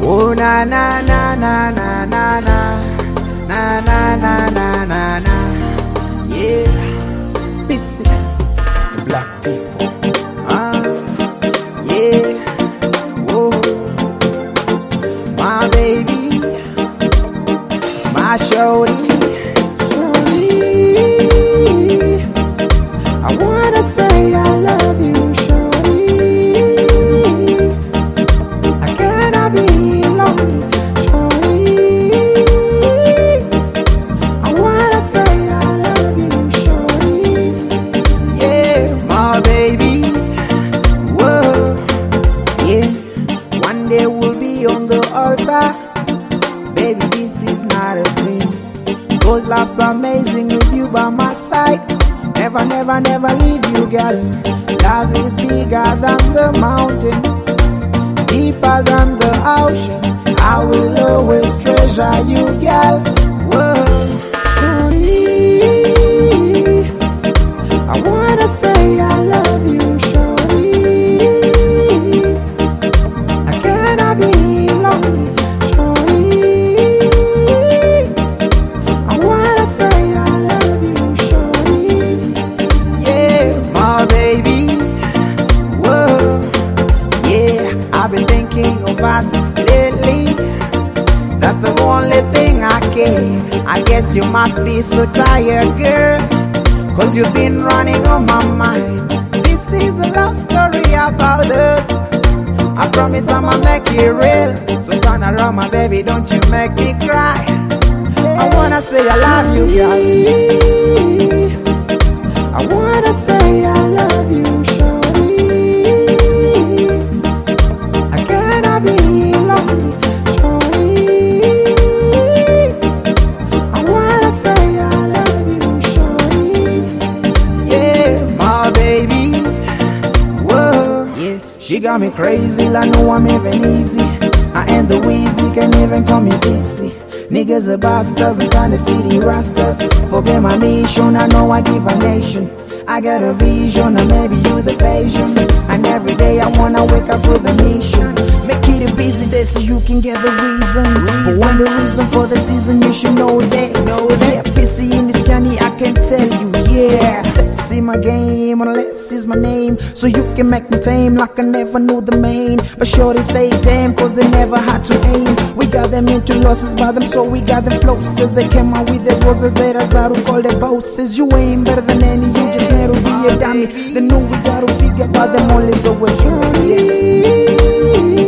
Oh na na na na na na na na na na na na na. Yeah, peace, the black people. Yeah, whoa, my baby, my shorty. I wanna say I love you, shorty. I cannot be alone, shorty. I wanna say I love you, shorty. Yeah, my baby. Whoa, yeah. One day we'll be on the altar. Baby, this is not a dream. Those laughs are amazing with you by my side. Never, never, never leave you, girl. Love is bigger than the mountain, deeper than the ocean. I will always treasure you, girl. Whoa, shorty. I wanna say I love you, shorty. I cannot be alone, shorty. I wanna say I love you, shorty. My baby, whoa, yeah, I've been thinking of us lately. That's the only thing I care. I guess you must be so tired, girl, 'cause you've been running on my mind. This is a love story about us. I promise I'ma make it real. So turn around, my baby, don't you make me cry. I wanna say I love you, girl. I wanna say I love you, shorty. I cannot be alone, shorty. I wanna say I love you, shorty. Yeah, my baby. Whoa, yeah, she got me crazy, like no I'm even easy. I ain't the wheezy, can even call me busy. Niggas are bastards and kinda city rastas. Forget my mission, I know I give a nation. I got a vision, and maybe you the patient. And every day I wanna wake up with a mission. Make it a busy day so you can get the reason. For one, the reason for the season, you should know that. Yeah, busy in this journey, I can tell you, yeah. Steps in my game, unless is my name. So you can make me tame like I never knew the main. But sure they say damn, 'cause they never had to aim. We got them into losses by them, so we got them closest. They came out with the roses, they who call their bosses. You ain't better than any, you just need to be a dummy. They know we gotta figure about them only, so we're here.